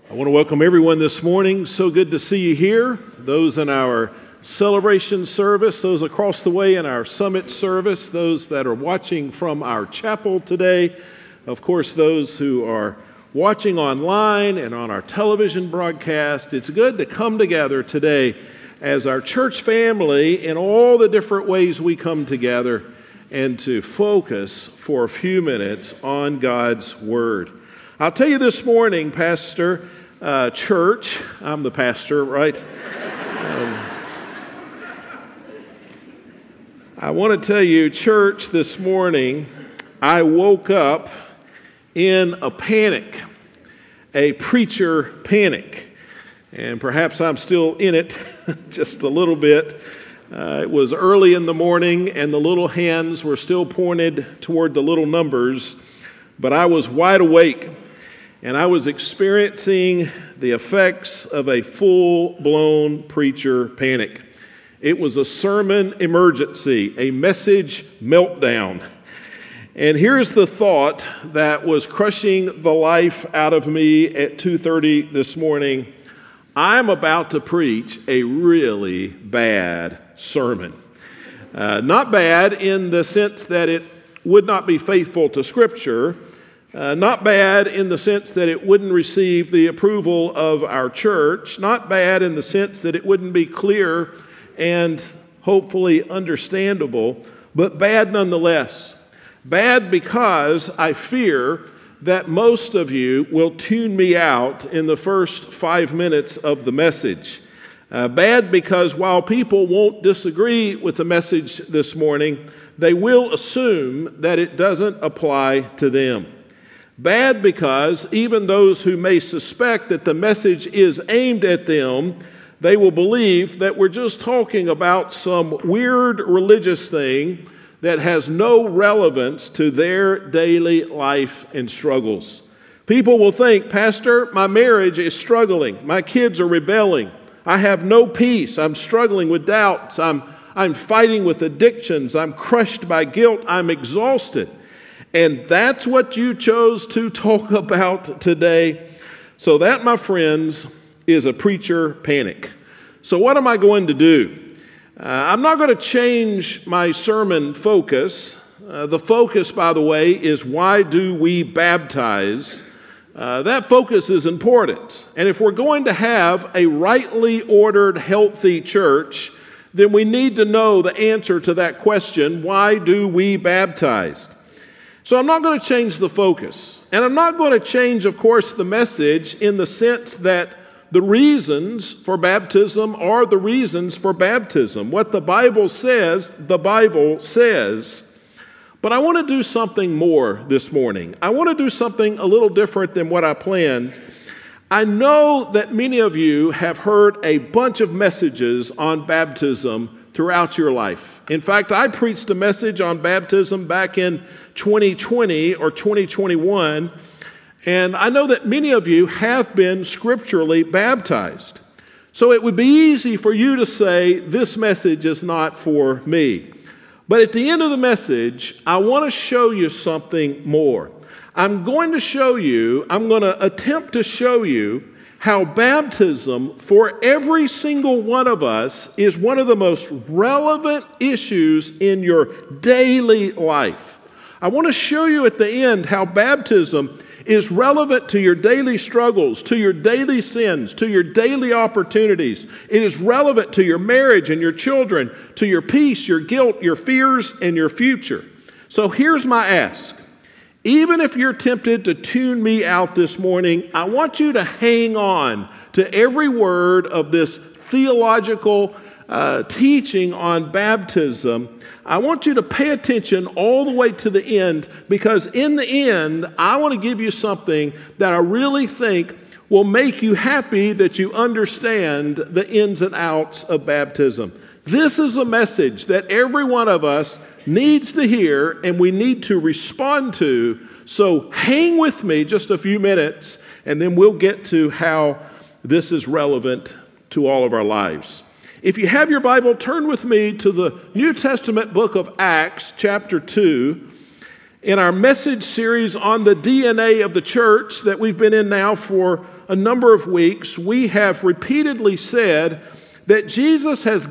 I want to welcome everyone this morning. So good to see you here. Those in our celebration service, those across the way in our summit service, those that are watching from our chapel today, of course, those who are watching online and on our television broadcast. It's good to come together today as our church family in all the different ways we come together and to focus for a few minutes on God's Word. I'll tell you this morning, Pastor, church, I'm the pastor, right? I want to tell you, church, this morning, I woke up in a panic, a preacher panic. And perhaps I'm still in it just a little bit. It was early in the morning, and the little hands were still pointed toward the little numbers, but I was wide awake. And I was experiencing the effects of a full-blown preacher panic. It was a sermon emergency, a message meltdown. And here's the thought that was crushing the life out of me at 2:30 this morning. I'm about to preach a really bad sermon. Not bad in the sense that it would not be faithful to Scripture, not bad in the sense that it wouldn't receive the approval of our church. Not bad in the sense that it wouldn't be clear and hopefully understandable, but bad nonetheless. Bad because I fear that most of you will tune me out in the first 5 minutes of the message. Bad because while people won't disagree with the message this morning, they will assume that it doesn't apply to them. Bad because even those who may suspect that the message is aimed at them, they will believe that we're just talking about some weird religious thing that has no relevance to their daily life and struggles. People will think, Pastor, my marriage is struggling. My kids are rebelling. I have no peace. I'm struggling with doubts. I'm fighting with addictions. I'm crushed by guilt. I'm exhausted. And that's what you chose to talk about today. So that, my friends, is a preacher panic. So what am I going to do? I'm not going to change my sermon focus. The focus, by the way, is why do we baptize? That focus is important. And if we're going to have a rightly ordered, healthy church, then we need to know the answer to that question, why do we baptize? So I'm not going to change the focus. And I'm not going to change, of course, the message in the sense that the reasons for baptism are the reasons for baptism. What the Bible says, the Bible says. But I want to do something more this morning. I want to do something a little different than what I planned. I know that many of you have heard a bunch of messages on baptism throughout your life. In fact, I preached a message on baptism back in 2020 or 2021, and I know that many of you have been scripturally baptized. So it would be easy for you to say, this message is not for me. But at the end of the message, I want to show you something more. I'm going to attempt to show you how baptism for every single one of us is one of the most relevant issues in your daily life. I want to show you at the end how baptism is relevant to your daily struggles, to your daily sins, to your daily opportunities. It is relevant to your marriage and your children, to your peace, your guilt, your fears, and your future. So here's my ask. Even if you're tempted to tune me out this morning, I want you to hang on to every word of this theological teaching on baptism. I want you to pay attention all the way to the end, because in the end, I want to give you something that I really think will make you happy that you understand the ins and outs of baptism. This is a message that every one of us needs to hear and we need to respond to. So hang with me just a few minutes, and then we'll get to how this is relevant to all of our lives. If you have your Bible, turn with me to the New Testament book of Acts, chapter 2. In our message series on the DNA of the church that we've been in now for a number of weeks, we have repeatedly said that Jesus has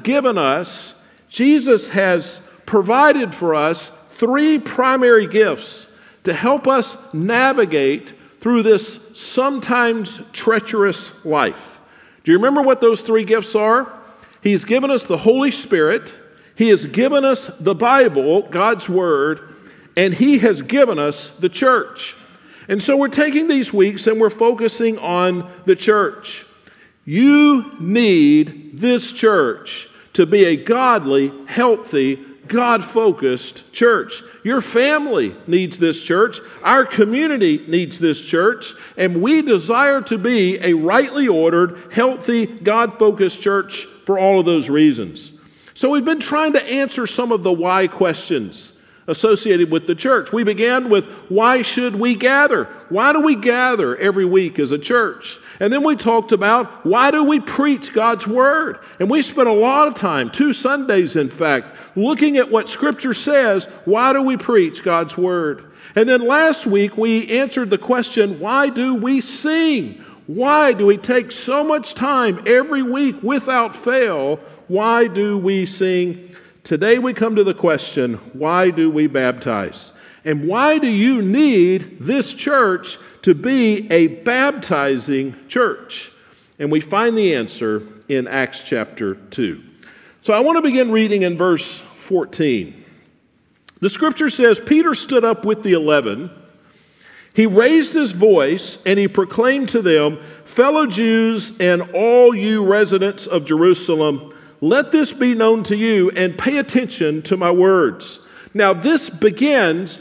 provided for us three primary gifts to help us navigate through this sometimes treacherous life. Do you remember what those three gifts are? He's given us the Holy Spirit, He has given us the Bible, God's Word, and He has given us the church. And so we're taking these weeks and we're focusing on the church. You need this church to be a godly, healthy, God-focused church. Your family needs this church. Our community needs this church. And we desire to be a rightly ordered, healthy, God-focused church for all of those reasons. So we've been trying to answer some of the why questions associated with the church. We began with, why should we gather? Why do we gather every week as a church? And then we talked about, why do we preach God's Word? And we spent a lot of time, 2 Sundays in fact, looking at what Scripture says, why do we preach God's Word? And then last week we answered the question, why do we sing? Why do we take so much time every week without fail? Why do we sing? Today we come to the question, why do we baptize? And why do you need this church to be a baptizing church? And we find the answer in Acts chapter 2. So I want to begin reading in verse 14. The Scripture says, Peter stood up with the 11. He raised his voice and he proclaimed to them, fellow Jews and all you residents of Jerusalem, let this be known to you and pay attention to my words. Now this begins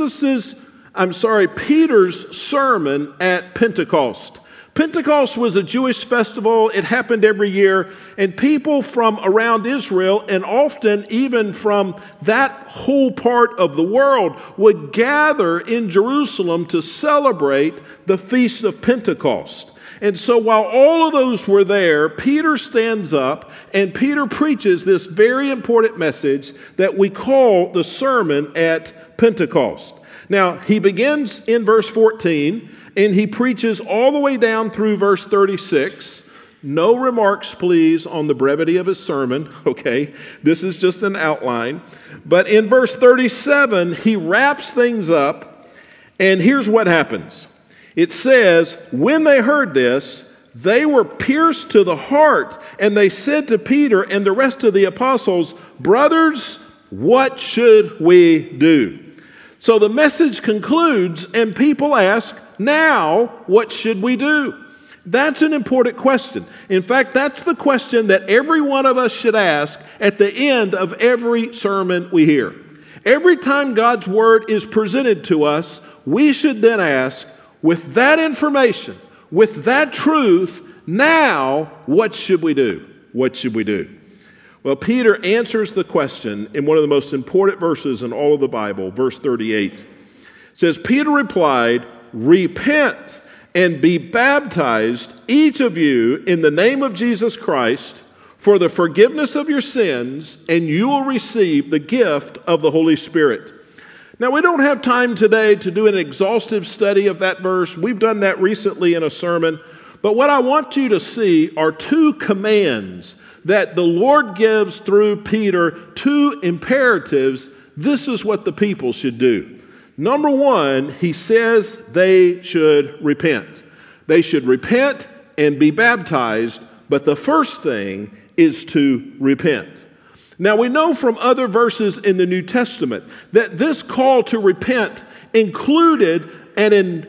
Peter's sermon at Pentecost. Pentecost was a Jewish festival. It happened every year, and people from around Israel, and often even from that whole part of the world, would gather in Jerusalem to celebrate the Feast of Pentecost. And so while all of those were there, Peter stands up and Peter preaches this very important message that we call the Sermon at Pentecost. Now, he begins in verse 14 and he preaches all the way down through verse 36. No remarks, please, on the brevity of his sermon, okay? This is just an outline. But in verse 37, he wraps things up, and here's what happens. It says, when they heard this, they were pierced to the heart, and they said to Peter and the rest of the apostles, brothers, what should we do? So the message concludes, and people ask, now, what should we do? That's an important question. In fact, that's the question that every one of us should ask at the end of every sermon we hear. Every time God's Word is presented to us, we should then ask, with that information, with that truth, now, what should we do? What should we do? Well, Peter answers the question in one of the most important verses in all of the Bible, verse 38. It says, Peter replied, repent and be baptized, each of you, in the name of Jesus Christ, for the forgiveness of your sins, and you will receive the gift of the Holy Spirit. Now, we don't have time today to do an exhaustive study of that verse. We've done that recently in a sermon. But what I want you to see are two commands that the Lord gives through Peter, two imperatives. This is what the people should do. Number one, he says they should repent. They should repent and be baptized, but the first thing is to repent. Now, we know from other verses in the New Testament that this call to repent included an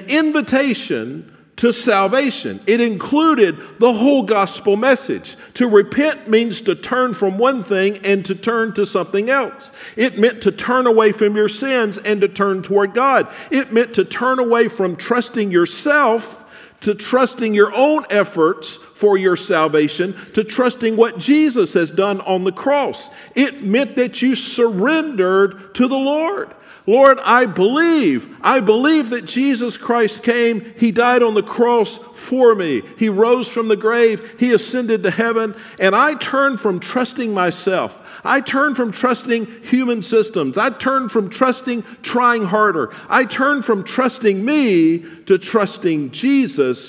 invitation to salvation. It included the whole gospel message. To repent means to turn from one thing and to turn to something else. It meant to turn away from your sins and to turn toward God. It meant to turn away from trusting yourself to trusting your own efforts for your salvation, to trusting what Jesus has done on the cross. It meant that you surrendered to the Lord. Lord, I believe that Jesus Christ came. He died on the cross for me. He rose from the grave. He ascended to heaven. And I turn from trusting myself. I turn from trusting human systems. I turn from trying harder. I turn from trusting me to trusting Jesus,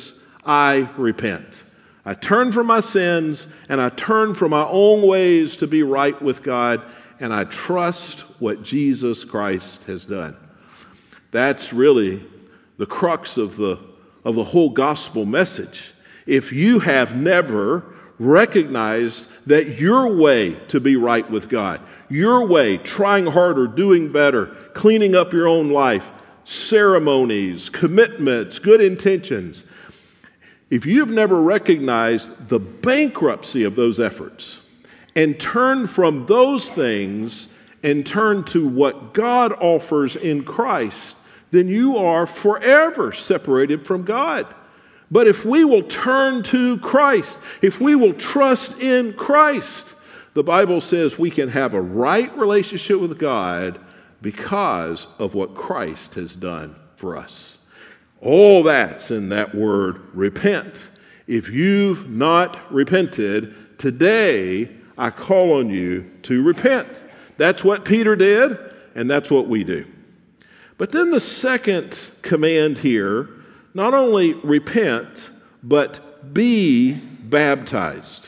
I repent. I turn from my sins, and I turn from my own ways to be right with God, and I trust what Jesus Christ has done. That's really the crux of the whole gospel message. If you have never recognized that your way to be right with God, your way, trying harder, doing better, cleaning up your own life, ceremonies, commitments, good intentions, if you've never recognized the bankruptcy of those efforts and turned from those things and turned to what God offers in Christ, then you are forever separated from God. But if we will turn to Christ, if we will trust in Christ, the Bible says we can have a right relationship with God because of what Christ has done for us. All that's in that word, repent. If you've not repented, today I call on you to repent. That's what Peter did, and that's what we do. But then the second command here, not only repent, but be baptized.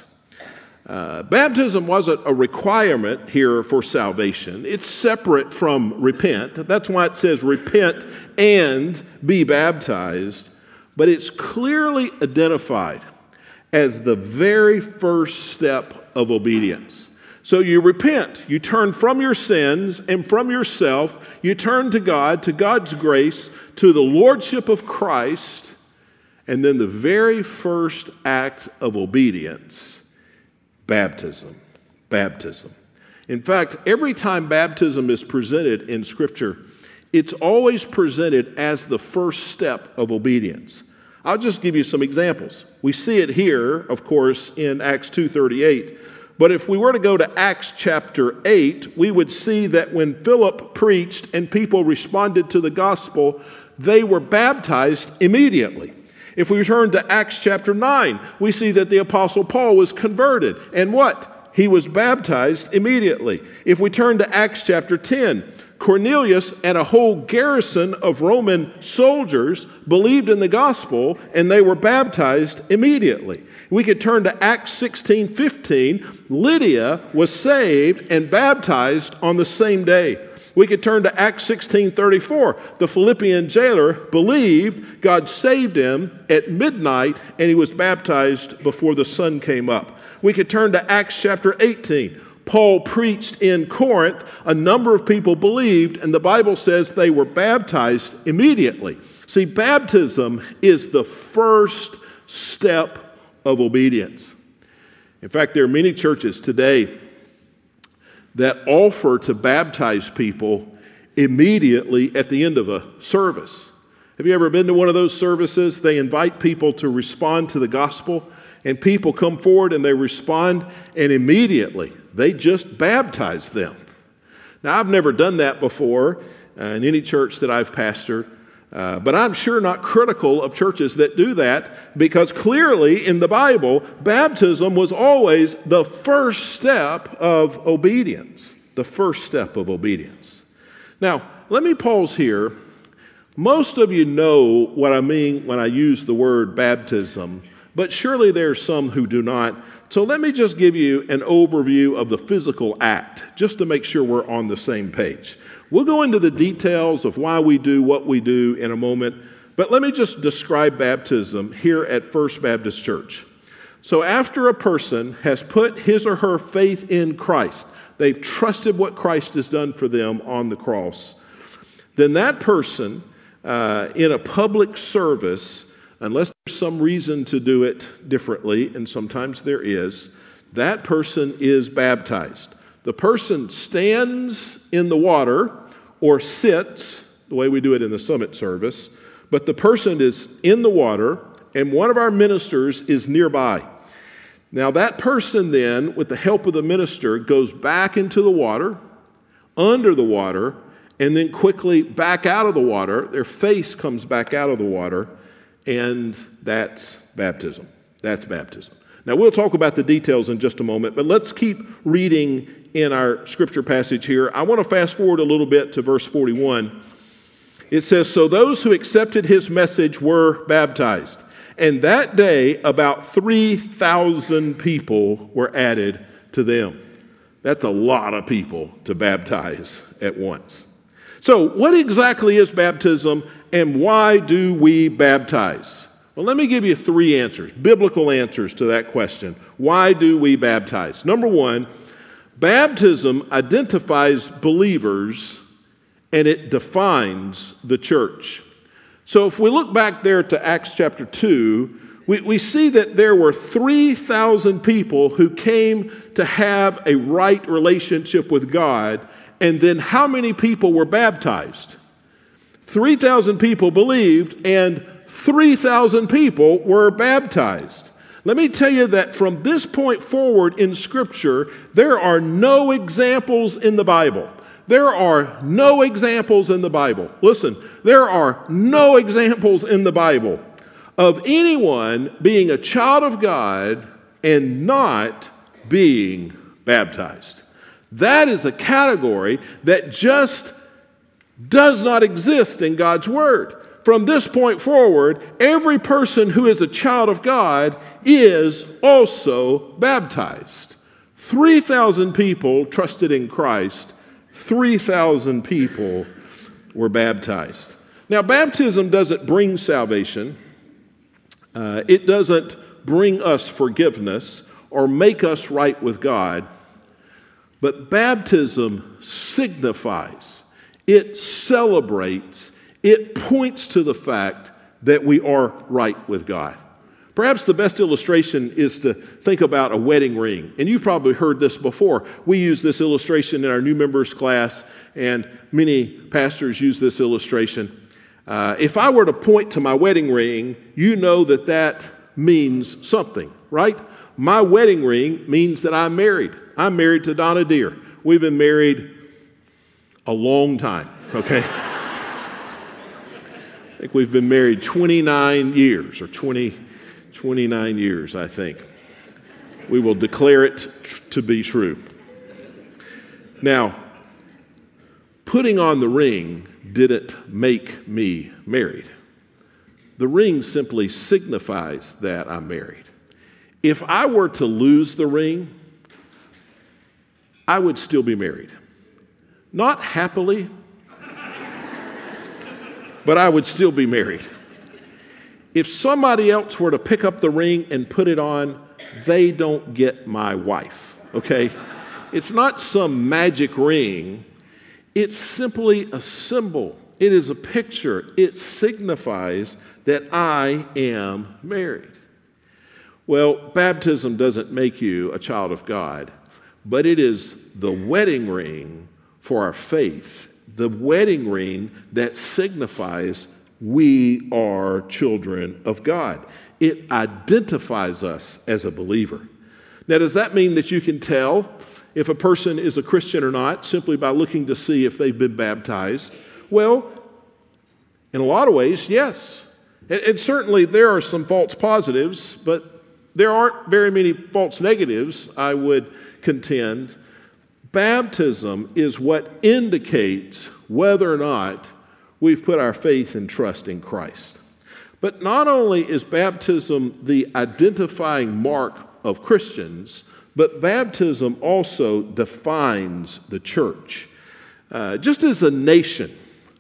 Baptism wasn't a requirement here for salvation. It's separate from repent. That's why it says repent and be baptized. But it's clearly identified as the very first step of obedience. So you repent, you turn from your sins and from yourself, you turn to God, to God's grace, to the lordship of Christ, and then the very first act of obedience, baptism. Baptism. In fact, every time baptism is presented in Scripture, it's always presented as the first step of obedience. I'll just give you some examples. We see it here, of course, in Acts 2:38. But if we were to go to Acts chapter 8, we would see that when Philip preached and people responded to the gospel, they were baptized immediately. If we return to Acts chapter 9, we see that the Apostle Paul was converted. And what? He was baptized immediately. If we turn to Acts chapter 10, Cornelius and a whole garrison of Roman soldiers believed in the gospel, and they were baptized immediately. We could turn to Acts 16:15. Lydia was saved and baptized on the same day. We could turn to Acts 16:34. The Philippian jailer believed, God saved him at midnight, and he was baptized before the sun came up. We could turn to Acts chapter 18. Paul preached in Corinth. A number of people believed, and the Bible says they were baptized immediately. See, baptism is the first step of obedience. In fact, there are many churches today that offer to baptize people immediately at the end of a service. Have you ever been to one of those services? They invite people to respond to the gospel, and people come forward and they respond, and immediately they just baptize them. Now, I've never done that before in any church that I've pastored, but I'm sure not critical of churches that do that, because clearly in the Bible, baptism was always the first step of obedience. The first step of obedience. Now, let me pause here. Most of you know what I mean when I use the word baptism, but surely there are some who do not. So let me just give you an overview of the physical act, just to make sure we're on the same page. We'll go into the details of why we do what we do in a moment, but let me just describe baptism here at First Baptist Church. So after a person has put his or her faith in Christ, they've trusted what Christ has done for them on the cross, then that person in a public service, unless there's some reason to do it differently, and sometimes there is, that person is baptized. The person stands in the water or sits, the way we do it in the summit service, but the person is in the water and one of our ministers is nearby. Now that person then, with the help of the minister, goes back into the water, under the water, and then quickly back out of the water. Their face comes back out of the water, and that's baptism. That's baptism. Now, we'll talk about the details in just a moment, but let's keep reading in our scripture passage here. I want to fast forward a little bit to verse 41. It says, "So those who accepted his message were baptized, And that day, about 3,000 people were added to them. That's a lot of people to baptize at once. So, what exactly is baptism, and why do we baptize? Well, let me give you 3 answers, biblical answers to that question. Why do we baptize? Number 1, baptism identifies believers and it defines the church. So if we look back there to Acts chapter 2, we see that there were 3,000 people who came to have a right relationship with God, and then how many people were baptized? 3,000 people believed, and 3,000 people were baptized. Let me tell you that from this point forward in Scripture, there are no examples in the Bible. There are no examples in the Bible. Listen, there are no examples in the Bible of anyone being a child of God and not being baptized. That is a category that just does not exist in God's Word. From this point forward, every person who is a child of God is also baptized. 3,000 people trusted in Christ. 3,000 people were baptized. Now, baptism doesn't bring salvation. It doesn't bring us forgiveness or make us right with God. But baptism signifies, it celebrates, it points to the fact that we are right with God. Perhaps the best illustration is to think about a wedding ring. And you've probably heard this before. We use this illustration in our new members class, and many pastors use this illustration. If I were to point to my wedding ring, you know that that means something, right? My wedding ring means that I'm married. I'm married to Donna Deere. We've been married a long time, okay? I think we've been married 29 years, or 29 years, I think. We will declare it to be true. Now, putting on the ring didn't make me married. The ring simply signifies that I'm married. If I were to lose the ring, I would still be married. Not happily, but I would still be married. If somebody else were to pick up the ring and put it on, they don't get my wife, okay? It's not some magic ring. It's simply a symbol. It is a picture. It signifies that I am married. Well, baptism doesn't make you a child of God, but it is the wedding ring for our faith, the wedding ring that signifies we are children of God. It identifies us as a believer. Now, does that mean that you can tell if a person is a Christian or not simply by looking to see if they've been baptized? Well, in a lot of ways, yes. And certainly there are some false positives, but there aren't very many false negatives, I would contend. Baptism is what indicates whether or not we've put our faith and trust in Christ. But not only is baptism the identifying mark of Christians, but baptism also defines the church. Just as a nation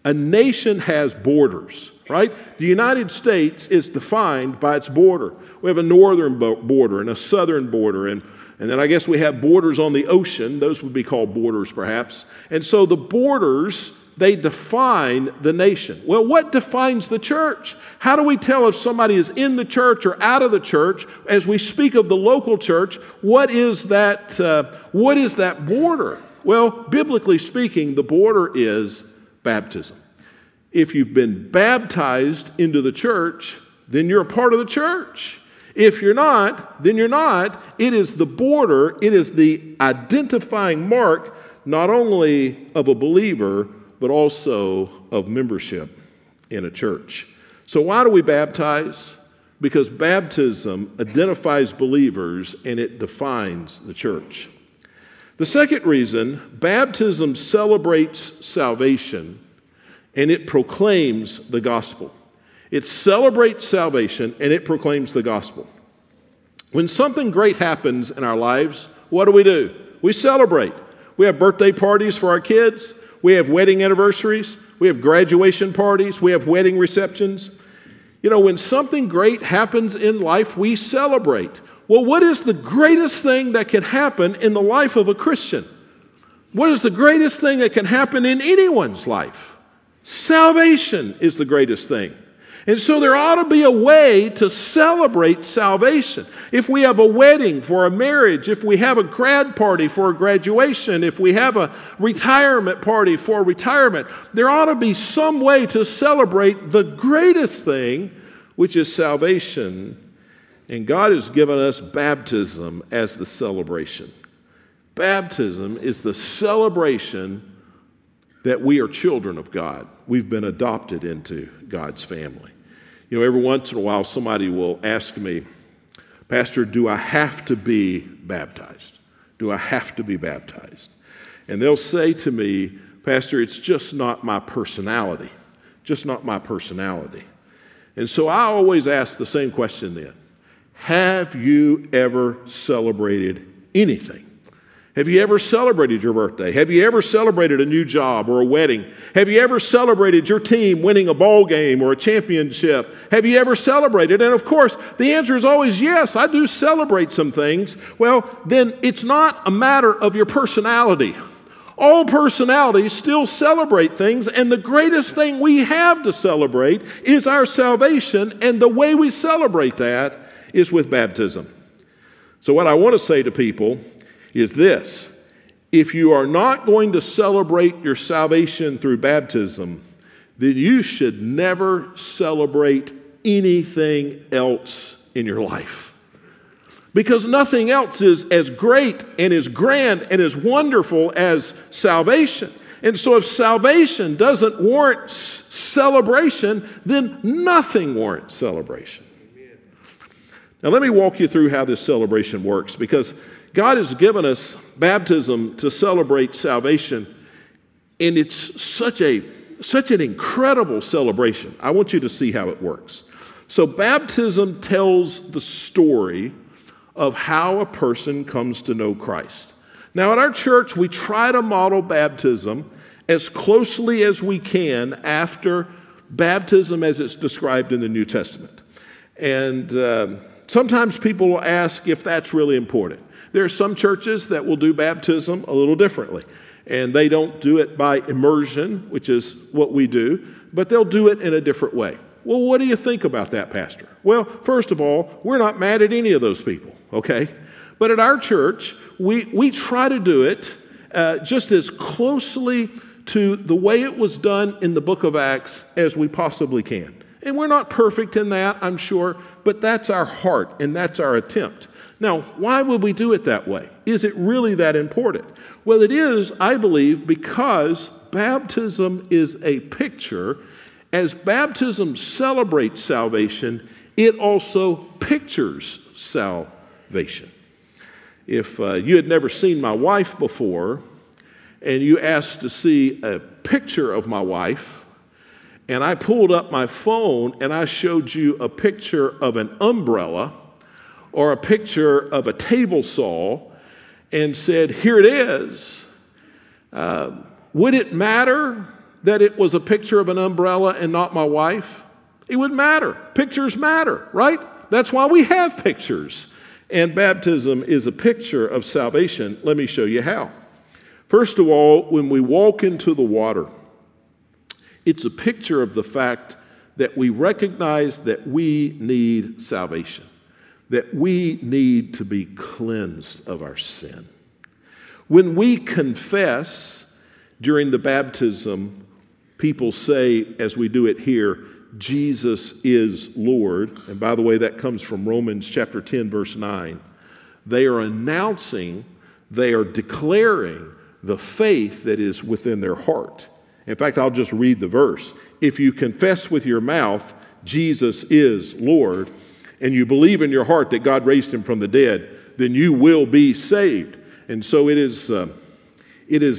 has borders, right? The United States is defined by its border. We have a northern border and a southern border, and then I guess we have borders on the ocean. Those would be called borders, perhaps. And so the borders, they define the nation. Well, what defines the church? How do we tell if somebody is in the church or out of the church? As we speak of the local church, what is that border? Well, biblically speaking, the border is baptism. If you've been baptized into the church, then you're a part of the church. If you're not, then you're not. It is the border, it is the identifying mark not only of a believer, but also of membership in a church. So why do we baptize? Because baptism identifies believers and it defines the church. The second reason, baptism celebrates salvation and it proclaims the gospel. It celebrates salvation, and it proclaims the gospel. When something great happens in our lives, what do? We celebrate. We have birthday parties for our kids. We have wedding anniversaries. We have graduation parties. We have wedding receptions. You know, when something great happens in life, we celebrate. Well, what is the greatest thing that can happen in the life of a Christian? What is the greatest thing that can happen in anyone's life? Salvation is the greatest thing. And so there ought to be a way to celebrate salvation. If we have a wedding for a marriage, if we have a grad party for a graduation, if we have a retirement party for retirement, there ought to be some way to celebrate the greatest thing, which is salvation. And God has given us baptism as the celebration. Baptism is the celebration that we are children of God. We've been adopted into God's family. You know, every once in a while somebody will ask me, Pastor, do I have to be baptized? Do I have to be baptized? And they'll say to me, Pastor, it's just not my personality. Just not my personality. And so I always ask the same question then. Have you ever celebrated anything? Have you ever celebrated your birthday? Have you ever celebrated a new job or a wedding? Have you ever celebrated your team winning a ball game or a championship? Have you ever celebrated? And of course, the answer is always yes, I do celebrate some things. Well, then it's not a matter of your personality. All personalities still celebrate things, and the greatest thing we have to celebrate is our salvation, and the way we celebrate that is with baptism. So what I want to say to people is this: if you are not going to celebrate your salvation through baptism, then you should never celebrate anything else in your life. Because nothing else is as great and as grand and as wonderful as salvation. And so if salvation doesn't warrant celebration, then nothing warrants celebration. Now let me walk you through how this celebration works, because God has given us baptism to celebrate salvation, and it's such an incredible celebration. I want you to see how it works. So baptism tells the story of how a person comes to know Christ. Now at our church, we try to model baptism as closely as we can after baptism as it's described in the New Testament. And sometimes people will ask if that's really important. There are some churches that will do baptism a little differently, and they don't do it by immersion, which is what we do, but they'll do it in a different way. Well, what do you think about that, Pastor? Well, first of all, we're not mad at any of those people, okay? But at our church, we try to do it just as closely to the way it was done in the book of Acts as we possibly can. And we're not perfect in that, I'm sure, but that's our heart and that's our attempt. Now, why would we do it that way? Is it really that important? Well, it is, I believe, because baptism is a picture. As baptism celebrates salvation, it also pictures salvation. If you had never seen my wife before, and you asked to see a picture of my wife, and I pulled up my phone and I showed you a picture of an umbrella or a picture of a table saw and said, here it is, would it matter that it was a picture of an umbrella and not my wife? It would matter. Pictures matter, right? That's why we have pictures. And baptism is a picture of salvation. Let me show you how. First of all, when we walk into the water, it's a picture of the fact that we recognize that we need salvation, that we need to be cleansed of our sin. When we confess during the baptism, people say, as we do it here, Jesus is Lord. And by the way, that comes from Romans chapter 10, verse 9. They are announcing, they are declaring the faith that is within their heart. In fact, I'll just read the verse. If you confess with your mouth Jesus is Lord, and you believe in your heart that God raised him from the dead, then you will be saved. And so it is an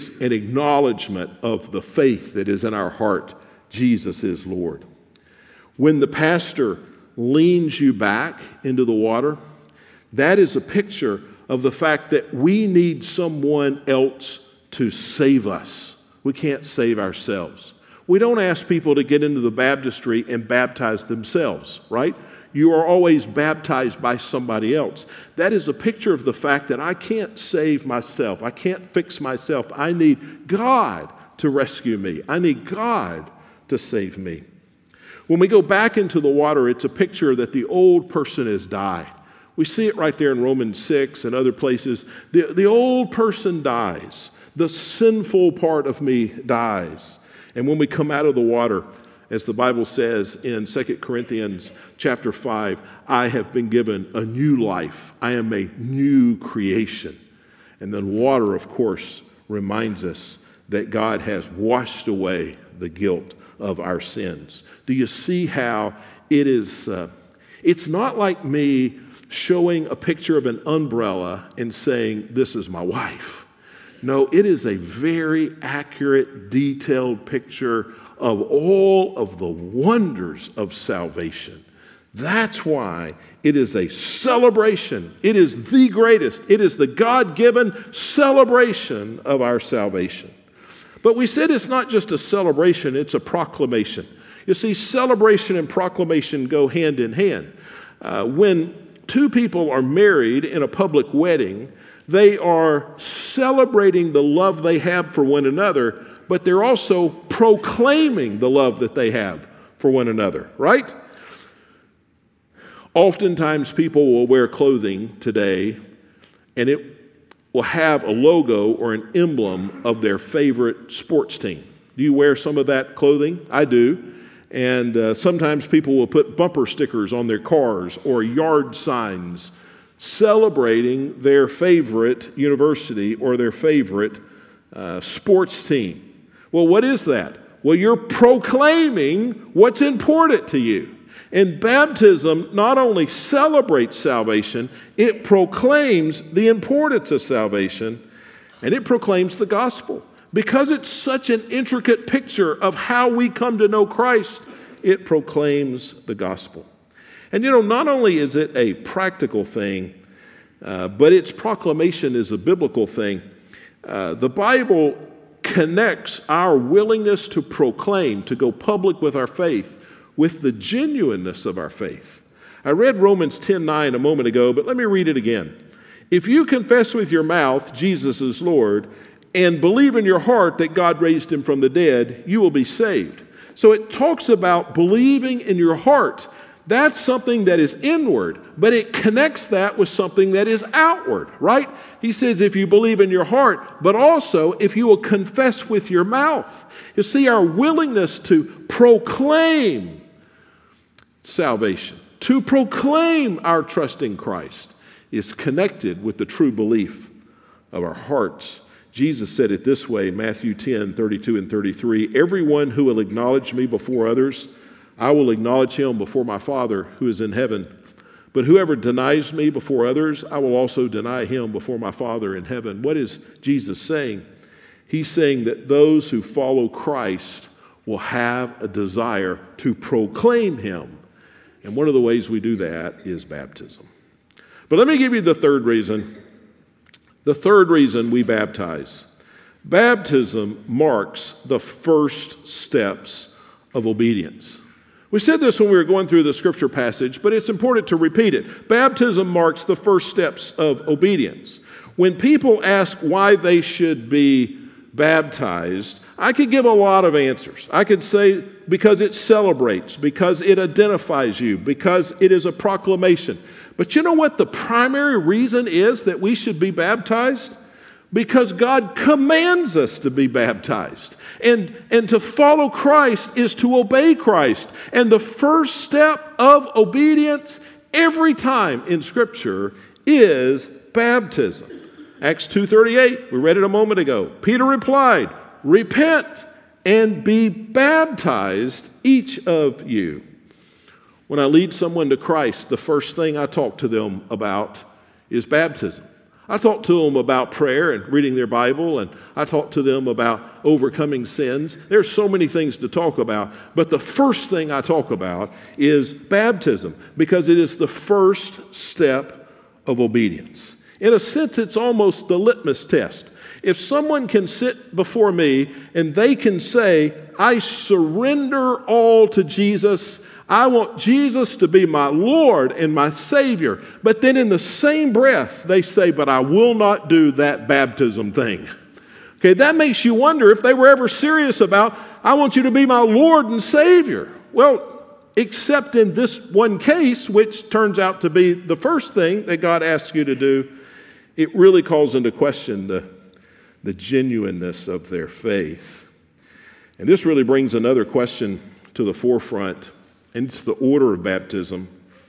acknowledgement of the faith that is in our heart. Jesus is Lord. When the pastor leans you back into the water, that is a picture of the fact that we need someone else to save us. We can't save ourselves. We don't ask people to get into the baptistry and baptize themselves, right? You are always baptized by somebody else. That is a picture of the fact that I can't save myself. I can't fix myself. I need God to rescue me. I need God to save me. When we go back into the water, it's a picture that the old person has died. We see it right there in Romans 6 and other places. The old person dies. The sinful part of me dies. And when we come out of the water, as the Bible says in 2 Corinthians chapter 5, I have been given a new life. I am a new creation. And then water, of course, reminds us that God has washed away the guilt of our sins. Do you see how it is? It's not like me showing a picture of an umbrella and saying, this is my wife. No, it is a very accurate, detailed picture of all of the wonders of salvation. That's why it is a celebration. It is the greatest. It is the God-given celebration of our salvation. But we said it's not just a celebration, it's a proclamation. You see, celebration and proclamation go hand in hand. When two people are married in a public wedding, they are celebrating the love they have for one another, but they're also proclaiming the love that they have for one another, right? Oftentimes people will wear clothing today, and it will have a logo or an emblem of their favorite sports team. Do you wear some of that clothing? I do. And sometimes people will put bumper stickers on their cars or yard signs celebrating their favorite university or their favorite sports team. Well, what is that? Well, you're proclaiming what's important to you. And baptism not only celebrates salvation, it proclaims the importance of salvation, and it proclaims the gospel. Because it's such an intricate picture of how we come to know Christ, it proclaims the gospel. And not only is it a practical thing, but its proclamation is a biblical thing. The Bible connects our willingness to proclaim, to go public with our faith, with the genuineness of our faith. I read Romans 10:9 a moment ago, but let me read it again. If you confess with your mouth Jesus is Lord and believe in your heart that God raised him from the dead, you will be saved. So it talks about believing in your heart. That's something that is inward, but it connects that with something that is outward, right? He says if you believe in your heart, but also if you will confess with your mouth. You see, our willingness to proclaim salvation, to proclaim our trust in Christ, is connected with the true belief of our hearts. Jesus said it this way, Matthew 10:32 and 33, everyone who will acknowledge me before others, I will acknowledge him before my Father who is in heaven. But whoever denies me before others, I will also deny him before my Father in heaven. What is Jesus saying? He's saying that those who follow Christ will have a desire to proclaim him. And one of the ways we do that is baptism. But let me give you the third reason. The third reason we baptize. Baptism marks the first steps of obedience. We said this when we were going through the scripture passage, but it's important to repeat it. Baptism marks the first steps of obedience. When people ask why they should be baptized, I could give a lot of answers. I could say because it celebrates, because it identifies you, because it is a proclamation. But you know what the primary reason is that we should be baptized? Because God commands us to be baptized. And to follow Christ is to obey Christ. And the first step of obedience every time in Scripture is baptism. Acts 2:38, we read it a moment ago. Peter replied, repent and be baptized, each of you. When I lead someone to Christ, the first thing I talk to them about is baptism. I talk to them about prayer and reading their Bible, and I talk to them about overcoming sins. There's so many things to talk about, but the first thing I talk about is baptism, because it is the first step of obedience. In a sense, it's almost the litmus test. If someone can sit before me and they can say, I surrender all to Jesus, I want Jesus to be my Lord and my Savior. But then in the same breath, they say, but I will not do that baptism thing. Okay, that makes you wonder if they were ever serious about, I want you to be my Lord and Savior. Well, except in this one case, which turns out to be the first thing that God asks you to do, it really calls into question the genuineness of their faith. And this really brings another question to the forefront, and it's the order of baptism.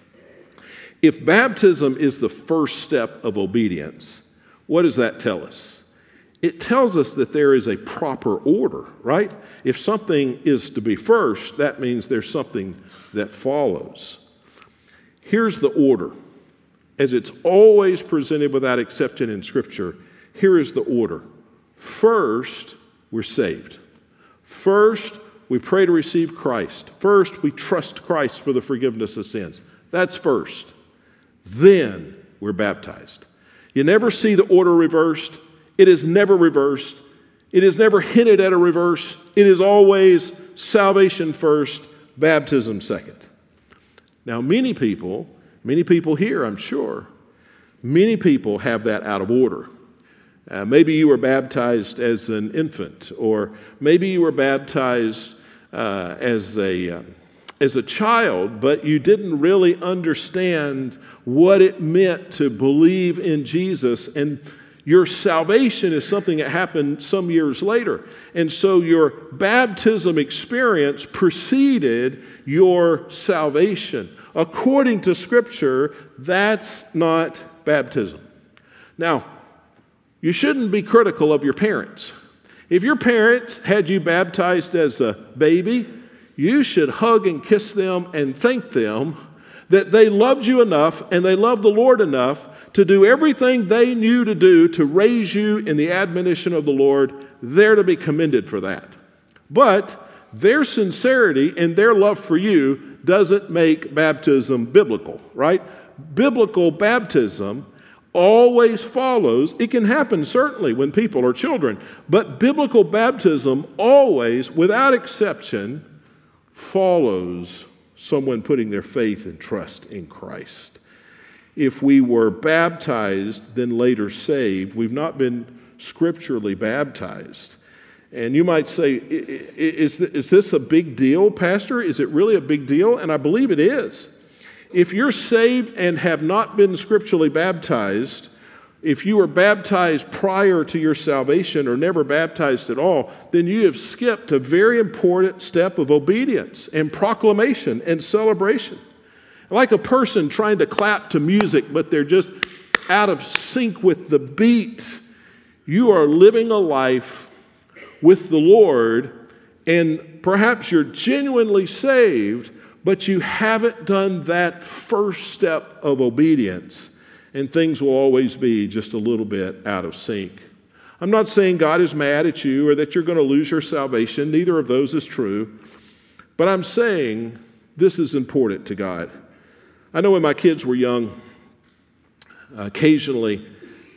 If baptism is the first step of obedience, what does that tell us? It tells us that there is a proper order, right? If something is to be first, that means there's something that follows. Here's the order. As it's always presented without exception in Scripture, here is the order. First, we're saved. First, we pray to receive Christ. First, we trust Christ for the forgiveness of sins. That's first. Then, we're baptized. You never see the order reversed. It is never reversed. It is never hinted at a reverse. It is always salvation first, baptism second. Now, many people here, I'm sure, many people have that out of order. Maybe you were baptized as an infant, or maybe you were baptized as a child, but you didn't really understand what it meant to believe in Jesus, and your salvation is something that happened some years later. And so your baptism experience preceded your salvation. According to Scripture, that's not baptism. Now, you shouldn't be critical of your parents. If your parents had you baptized as a baby, you should hug and kiss them and thank them that they loved you enough and they loved the Lord enough to do everything they knew to do to raise you in the admonition of the Lord. They're to be commended for that. But their sincerity and their love for you doesn't make baptism biblical, right? Biblical baptism always follows. It can happen certainly when people are children, but biblical baptism always, without exception, follows someone putting their faith and trust in Christ. If we were baptized, then later saved, we've not been scripturally baptized. And you might say, is this a big deal, Pastor? Is it really a big deal? And I believe it is. If you're saved and have not been scripturally baptized, if you were baptized prior to your salvation or never baptized at all, then you have skipped a very important step of obedience and proclamation and celebration. Like a person trying to clap to music, but they're just out of sync with the beat. You are living a life with the Lord, and perhaps you're genuinely saved, but you haven't done that first step of obedience, and things will always be just a little bit out of sync. I'm not saying God is mad at you or that you're going to lose your salvation. Neither of those is true. But I'm saying this is important to God. I know when my kids were young, occasionally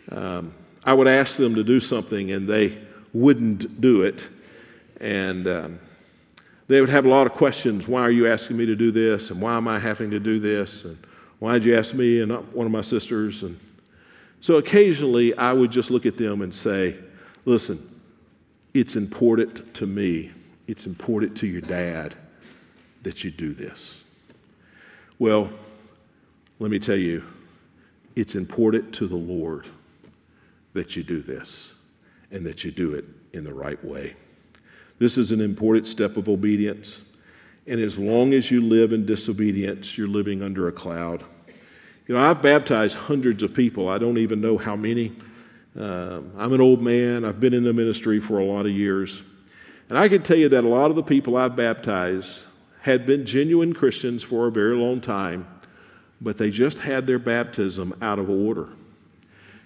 I would ask them to do something and they wouldn't do it. And they would have a lot of questions. Why are you asking me to do this? And why am I having to do this? And why did you ask me and not one of my sisters? And so occasionally I would just look at them and say, listen, it's important to me. It's important to your dad that you do this. Well, let me tell you, it's important to the Lord that you do this and that you do it in the right way. This is an important step of obedience. And as long as you live in disobedience, you're living under a cloud. You know, I've baptized hundreds of people. I don't even know how many. I'm an old man. I've been in the ministry for a lot of years. And I can tell you that a lot of the people I've baptized had been genuine Christians for a very long time, but they just had their baptism out of order.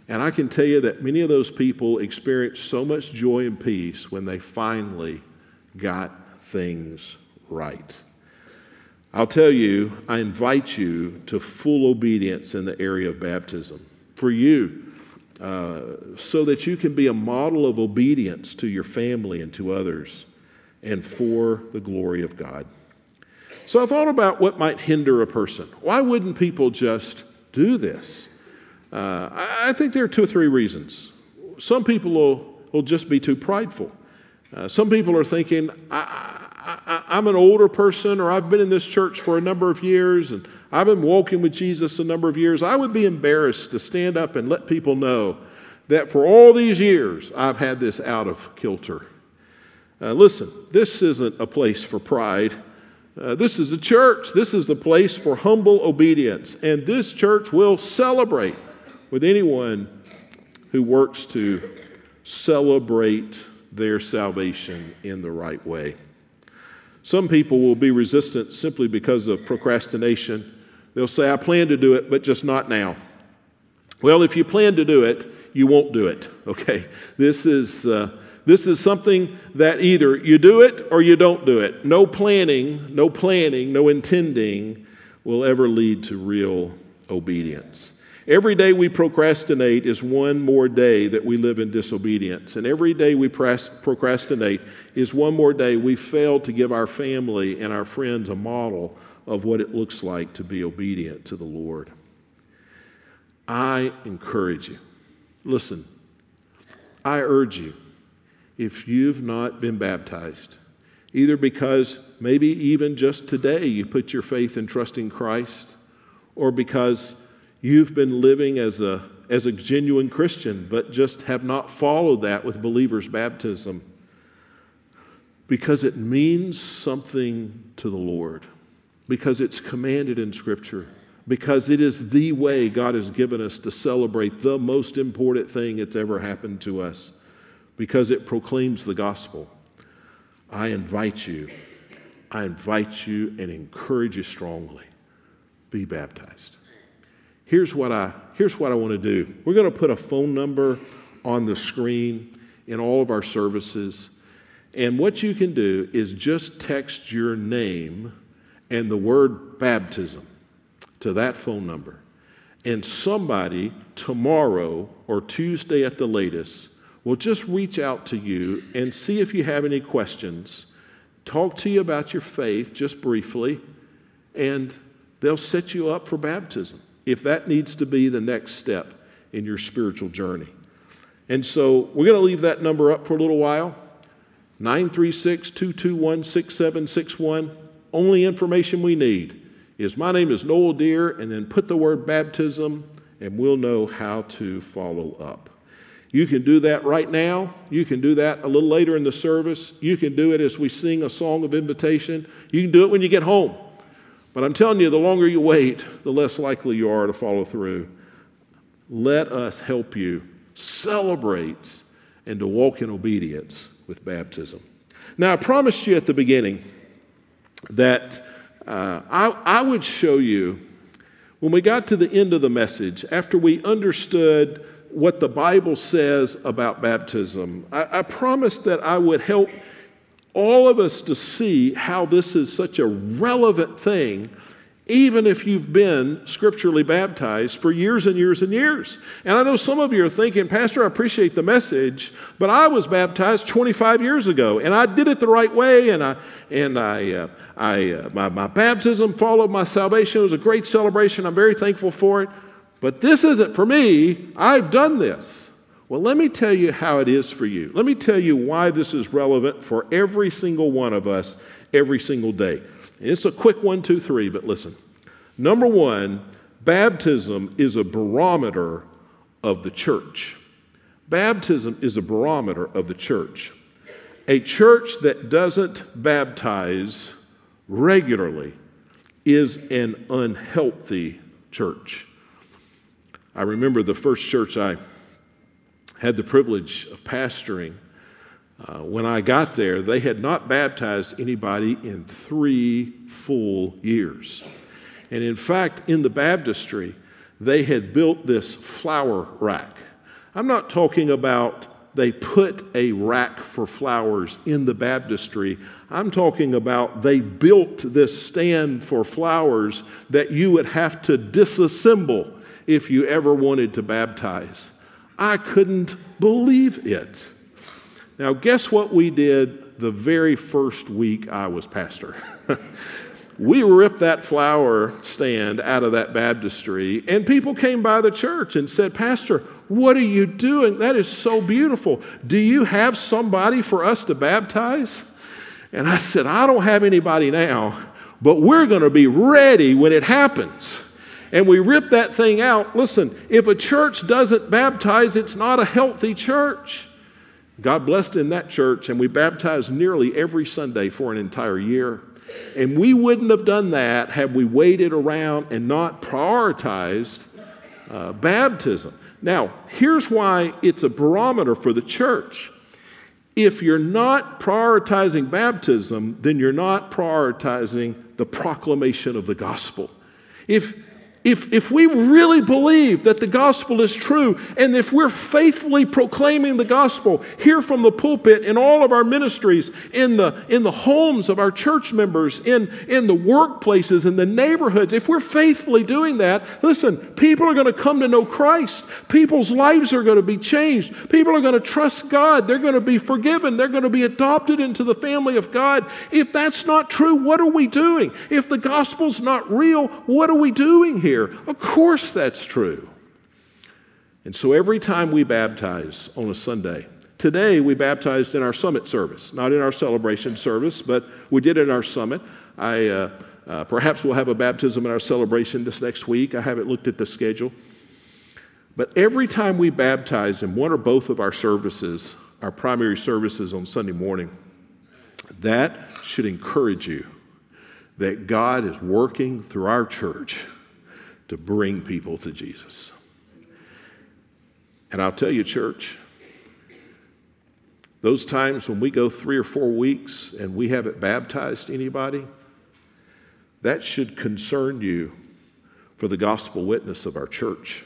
And I can tell you that many of those people experienced so much joy and peace when they finally got things right. I'll tell you, I invite you to full obedience in the area of baptism for you, so that you can be a model of obedience to your family and to others and for the glory of God. So I thought about what might hinder a person. Why wouldn't people just do this? I think there are 2 or 3 reasons. Some people will just be too prideful. Some people are thinking, I'm an older person, or I've been in this church for a number of years, and I've been walking with Jesus a number of years. I would be embarrassed to stand up and let people know that for all these years I've had this out of kilter. Listen, this isn't a place for pride. This is a church. This is a place for humble obedience. And this church will celebrate with anyone who works to celebrate their salvation in the right way. Some people will be resistant simply because of procrastination. They'll say, I plan to do it, but just not now. Well, if you plan to do it, you won't do it, okay? This is something that either you do it or you don't do it. No planning, no intending will ever lead to real obedience. Every day we procrastinate is one more day that we live in disobedience. And every day we procrastinate is one more day we fail to give our family and our friends a model of what it looks like to be obedient to the Lord. I encourage you. Listen, I urge you, if you've not been baptized, either because maybe even just today you put your faith and trust in Christ, or because you've been living as a genuine Christian, but just have not followed that with believer's baptism, because it means something to the Lord, because it's commanded in Scripture, because it is the way God has given us to celebrate the most important thing that's ever happened to us, because it proclaims the gospel. I invite you and encourage you strongly, be baptized. Here's what I want to do. We're going to put a phone number on the screen in all of our services. And what you can do is just text your name and the word baptism to that phone number. And somebody tomorrow or Tuesday at the latest will just reach out to you and see if you have any questions, talk to you about your faith just briefly, and they'll set you up for baptism if that needs to be the next step in your spiritual journey. And so we're going to leave that number up for a little while, 936-221-6761. Only information we need is my name is Noel Deere, and then put the word baptism, and we'll know how to follow up. You can do that right now. You can do that a little later in the service. You can do it as we sing a song of invitation. You can do it when you get home. But I'm telling you, the longer you wait, the less likely you are to follow through. Let us help you celebrate and to walk in obedience with baptism. Now, I promised you at the beginning that I would show you, when we got to the end of the message, after we understood what the Bible says about baptism, I promised that I would help all of us to see how this is such a relevant thing, even if you've been scripturally baptized for years and years and years. And I know some of you are thinking, Pastor, I appreciate the message, but I was baptized 25 years ago, and I did it the right way, and my baptism followed my salvation. It was a great celebration. I'm very thankful for it. But this isn't for me. I've done this. Well, let me tell you how it is for you. Let me tell you why this is relevant for every single one of us every single day. And it's a quick 1, 2, 3, but listen. Number one, baptism is a barometer of the church. Baptism is a barometer of the church. A church that doesn't baptize regularly is an unhealthy church. I remember the first church I had the privilege of pastoring. When I got there, they had not baptized anybody in 3 full years. And in fact, in the baptistry, they had built this flower rack. I'm not talking about they put a rack for flowers in the baptistry. I'm talking about they built this stand for flowers that you would have to disassemble if you ever wanted to baptize. I couldn't believe it. Now, guess what we did the very first week I was pastor? We ripped that flower stand out of that baptistry, and people came by the church and said, "Pastor, what are you doing? That is so beautiful. Do you have somebody for us to baptize?" And I said, "I don't have anybody now, but we're going to be ready when it happens." And we ripped that thing out. Listen, if a church doesn't baptize, it's not a healthy church. God blessed in that church, and we baptized nearly every Sunday for an entire year. And we wouldn't have done that had we waited around and not prioritized baptism. Now, here's why it's a barometer for the church. If you're not prioritizing baptism, then you're not prioritizing the proclamation of the gospel. If we really believe that the gospel is true, and if we're faithfully proclaiming the gospel here from the pulpit in all of our ministries, in the homes of our church members, in the workplaces, in the neighborhoods, if we're faithfully doing that, listen, people are going to come to know Christ. People's lives are going to be changed. People are going to trust God. They're going to be forgiven. They're going to be adopted into the family of God. If that's not true, what are we doing? If the gospel's not real, what are we doing here? Of course that's true. And so every time we baptize on a Sunday, today we baptized in our summit service, not in our celebration service, but we did it in our summit. Perhaps we'll have a baptism in our celebration this next week. I haven't looked at the schedule. But every time we baptize in one or both of our services, our primary services on Sunday morning, that should encourage you that God is working through our church to bring people to Jesus. And I'll tell you, church, those times when we go 3 or 4 weeks and we haven't baptized anybody, that should concern you for the gospel witness of our church.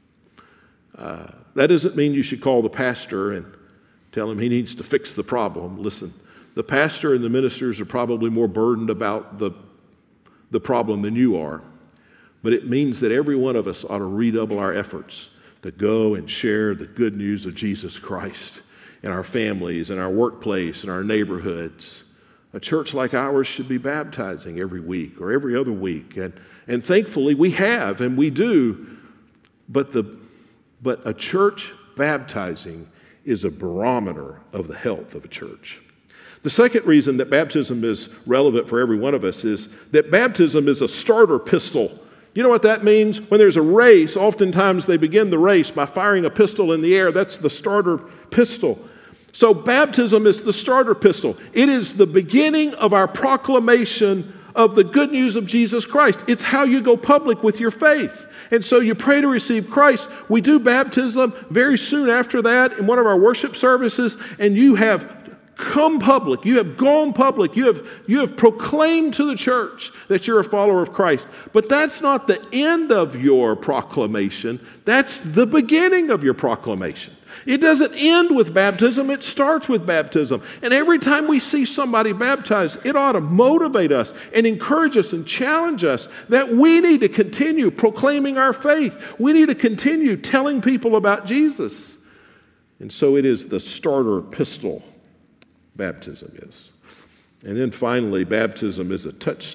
That doesn't mean you should call the pastor and tell him he needs to fix the problem. Listen, the pastor and the ministers are probably more burdened about the problem than you are. But it means that every one of us ought to redouble our efforts to go and share the good news of Jesus Christ in our families, in our workplace, in our neighborhoods. A church like ours should be baptizing every week or every other week. And thankfully we have and we do. But a church baptizing is a barometer of the health of a church. The second reason that baptism is relevant for every one of us is that baptism is a starter pistol. You know what that means? When there's a race, oftentimes they begin the race by firing a pistol in the air. That's the starter pistol. So baptism is the starter pistol. It is the beginning of our proclamation of the good news of Jesus Christ. It's how you go public with your faith. And so you pray to receive Christ. We do baptism very soon after that in one of our worship services, and you have come public. You have gone public. You have proclaimed to the church that you're a follower of Christ. But that's not the end of your proclamation. That's the beginning of your proclamation. It doesn't end with baptism. It starts with baptism. And every time we see somebody baptized, it ought to motivate us and encourage us and challenge us that we need to continue proclaiming our faith. We need to continue telling people about Jesus. And so it is the starter pistol. Baptism is. And then finally, baptism is a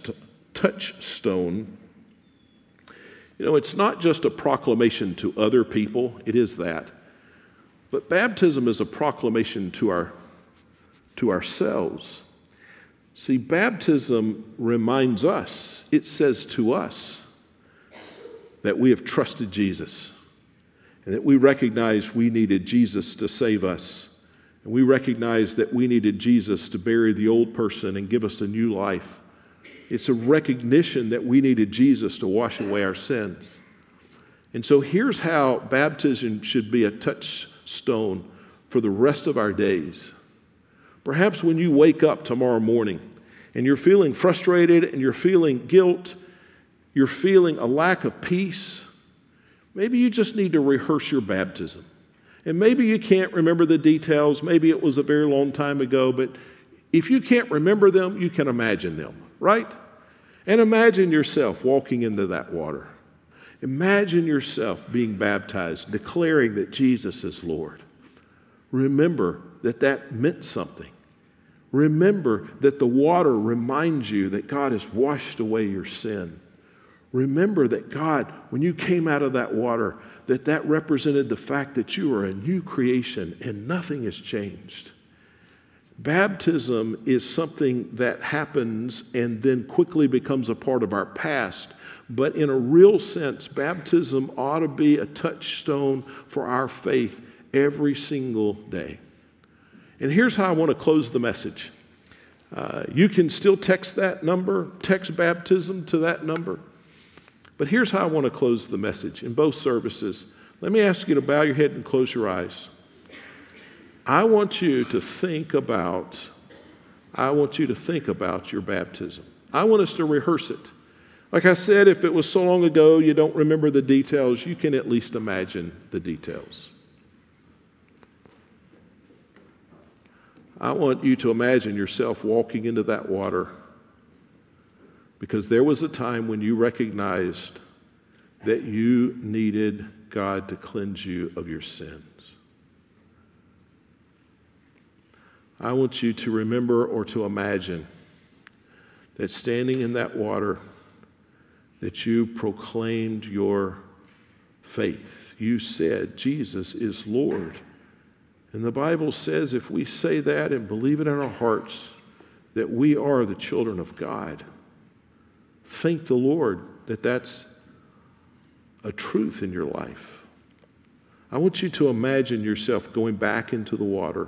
touchstone. You know, it's not just a proclamation to other people. It is that. But baptism is a proclamation to ourselves. See, baptism reminds us, it says to us, that we have trusted Jesus and that we recognize we needed Jesus to save us. And we recognize that we needed Jesus to bury the old person and give us a new life. It's a recognition that we needed Jesus to wash away our sins. And so here's how baptism should be a touchstone for the rest of our days. Perhaps when you wake up tomorrow morning and you're feeling frustrated and you're feeling guilt, you're feeling a lack of peace, maybe you just need to rehearse your baptism. And maybe you can't remember the details. Maybe it was a very long time ago, but if you can't remember them, you can imagine them, right? And imagine yourself walking into that water. Imagine yourself being baptized, declaring that Jesus is Lord. Remember that that meant something. Remember that the water reminds you that God has washed away your sin. Remember that God, when you came out of that water, that represented the fact that you are a new creation and nothing has changed. Baptism is something that happens and then quickly becomes a part of our past. But in a real sense, baptism ought to be a touchstone for our faith every single day. And here's how I want to close the message. You can still text that number, text baptism to that number. But here's how I want to close the message in both services. Let me ask you to bow your head and close your eyes. I want you to think about your baptism. I want us to rehearse it. Like I said, if it was so long ago you don't remember the details, you can at least imagine the details. I want you to imagine yourself walking into that water because there was a time when you recognized that you needed God to cleanse you of your sins. I want you to remember or to imagine that standing in that water, that you proclaimed your faith. You said, Jesus is Lord. And the Bible says if we say that and believe it in our hearts, that we are the children of God. Thank the Lord that that's a truth in your life. I want you to imagine yourself going back into the water.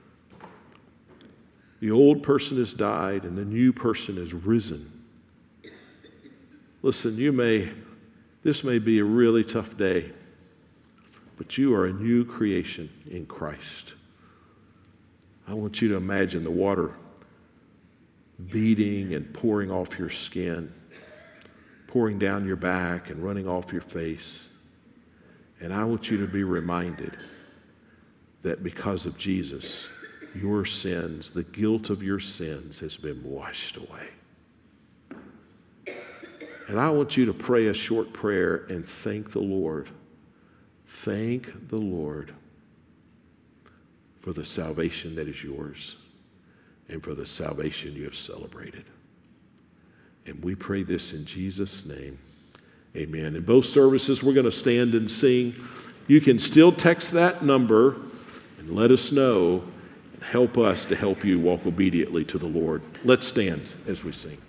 The old person has died and the new person has risen. Listen, this may be a really tough day, but you are a new creation in Christ. I want you to imagine the water beating and pouring off your skin, pouring down your back and running off your face. And I want you to be reminded that because of Jesus, your sins, the guilt of your sins has been washed away. And I want you to pray a short prayer and thank the Lord. Thank the Lord for the salvation that is yours and for the salvation you have celebrated. And we pray this in Jesus' name. Amen. In both services, we're going to stand and sing. You can still text that number and let us know and help us to help you walk obediently to the Lord. Let's stand as we sing.